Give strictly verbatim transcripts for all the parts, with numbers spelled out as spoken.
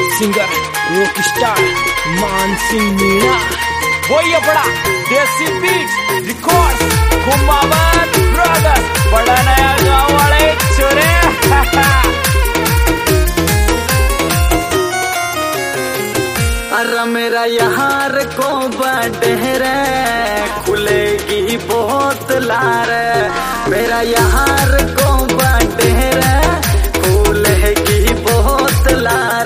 Singer rock star मान सिंह मीणा, वही बड़ा देसी बीट रिकॉर्ड कुमावत ब्रदर्स, बड़ा नया गाँव वाले छोरे। अरे मेरा यार को बडेर खुलेगी बहुत लार, मेरा यार को बडेर खुलेगी बहुत लार।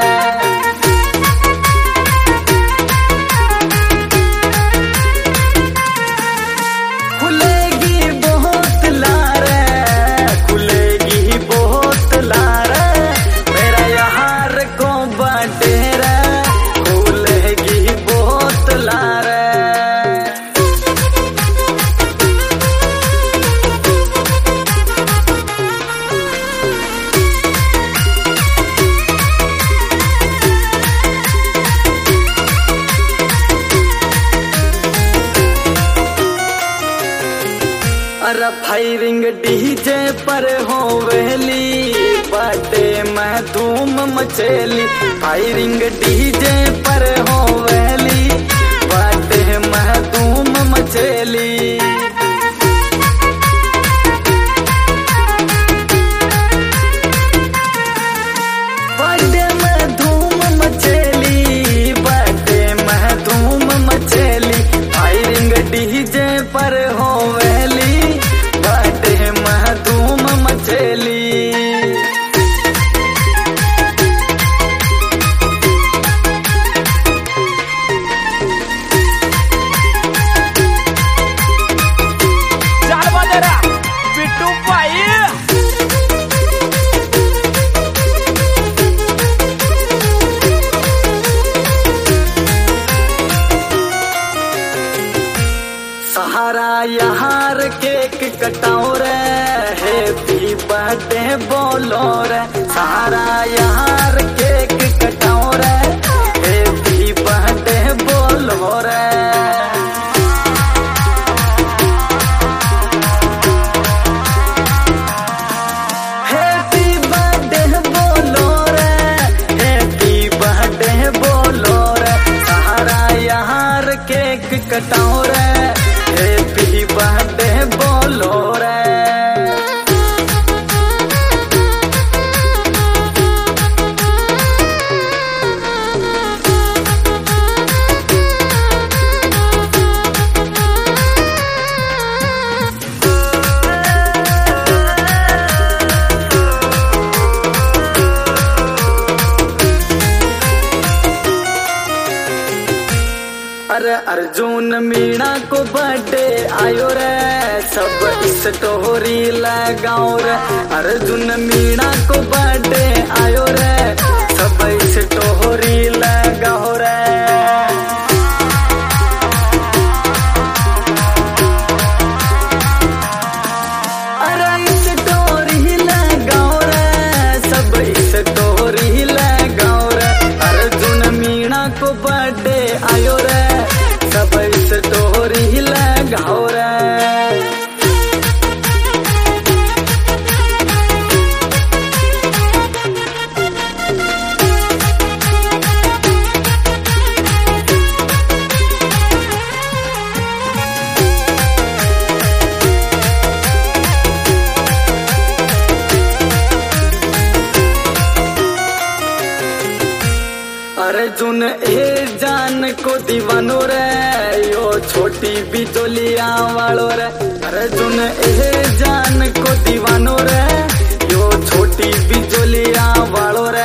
खुलेगी बहुत लार, खुलेगी बहुत लार, मेरा यार को बडेर अरे फायरिंग डीजे पर हो वेली, बाटे मैं धूम मचेली। फायरिंग डीजे पर हो वेली, बाटे मैं धूम मचेली। बाटे मैं धूम मचेली, बाटे मैं धूम मचेली। फायरिंग डीजे पर हो वेली, मैं धूम मचेली। चार बजेरा बिट्टू भाई, सहारा यार केक कटाओ रे, हैप्पी बर्थडे बोलो रे। सहारा यार केक कटाओ रे, हैप्पी बर्थडे बोलो रे। हैप्पी बर्थडे बोलो रे, हैप्पी बर्थडे बोलो रे। सहारा यार केक कटाओ रे, हैप्पी बर्थडे बोलो रे। अरे अर्जुन मीणा को बर्थडे आयो रे, सब स्टोरी लगाओ रे। अर्जुन मीणा को बर्थडे आयो रे, सब स्टोरी लगाओ रे। अरे स्टोरी लगाओ रे, सब स्टोरी लगाओ रे। अर्जुन मीणा को बर्थडे आयो रे, सब स्टोरी लगाओ रे। अर्जुन ए जान को दीवानो रे, यो छोटी बिजोलिया वालो रे। अर्जुन ए जान को दीवानो रे, यो छोटी बिजोलिया वालो रे।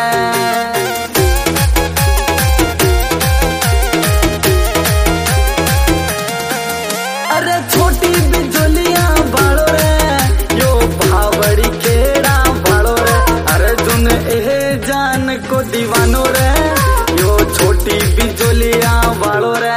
अरे छोटी बिजोलिया वालो रे, यो भावड़ी केड़ा वालो रे। अर्जुन ए जान को दीवानो रे, छोटी बिजोलिया वालो रे।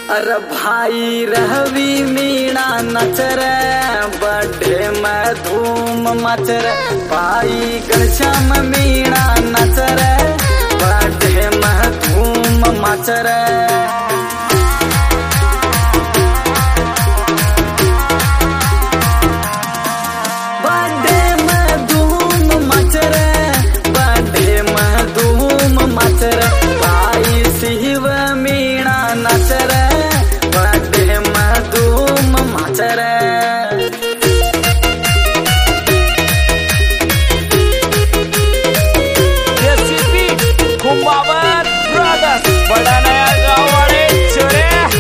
अरे भाई रहवी मीणा नचर बर्थडे में धूम मचर भाई घनश्याम मीणा नचर बर्थडे में धूम मचर बर्थडे में धूम मचर बर्थडे में धूम मचर भाई शिव मीणा नचर बर्थडे में धूम मचर देसी बीट कुमावत ब्रदर्स बड़ा नया गाँव वाले छोरे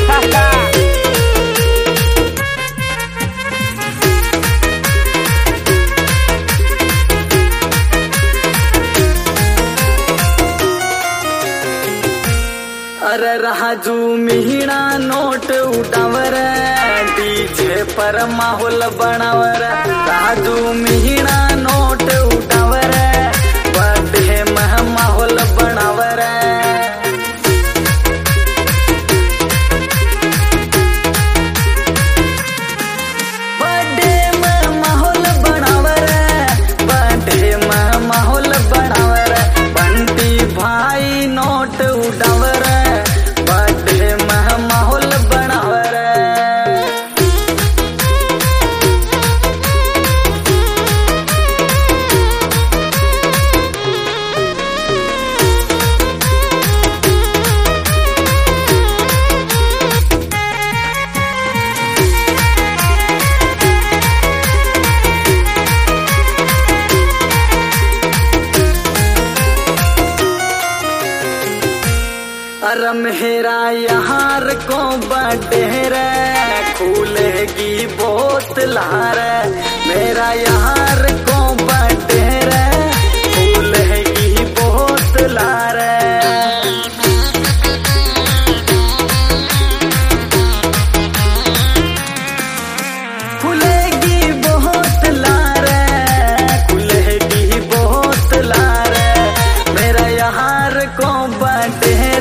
अरे राजू मीणा नोट उठावर डीजे पर माहौल बनावर राजू मीणा नोट उठावर बर्थडे में माहौल बनावर बर्थडे में माहौल बनावर बर्थडे में माहौल बनावर बंटी भाई नोट उठावर माहौल बनावर अरे मेरा यार को बर्थडे खुलेगी बोतल मेरा यार को बर्थडे खुलेगी बोतल खुलेगी बोतल खुलेगी बोतल मेरा यार को बर्थडे